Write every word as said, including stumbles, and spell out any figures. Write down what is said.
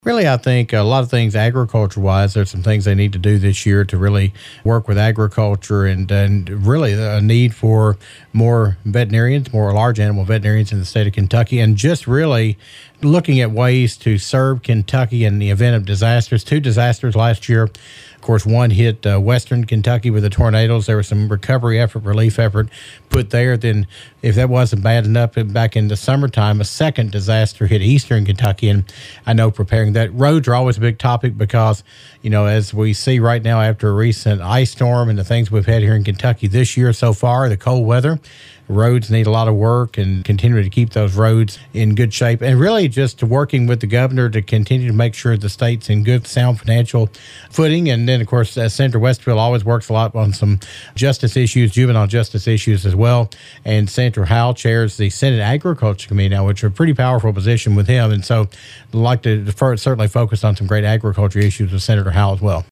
Really, I think a lot of things agriculture-wise, there's some things they need to do this year to really work with agriculture and, and really a need for more veterinarians, more large animal veterinarians in the state of Kentucky, and just really looking at ways to serve Kentucky in the event of disasters. Two disasters last year. Of course, one hit uh, western Kentucky with the tornadoes. There was some recovery effort, relief effort put there. Then, if that wasn't bad enough, back in the summertime, a second disaster hit eastern Kentucky. And I know preparing that, roads are always a big topic because, you know, as we see right now after a recent ice storm and the things we've had here in Kentucky this year so far, the cold weather, roads need a lot of work and continue to keep those roads in good shape. And really just working with the governor to continue to make sure the state's in good, sound financial footing. And then, of course, uh, Senator Westfield always works a lot on some justice issues, juvenile justice issues as well. And Senator Howell chairs the Senate Agriculture Committee now, which is a pretty powerful position with him. And so I'd like to defer, certainly focus on some great agriculture issues with Senator Howell as well.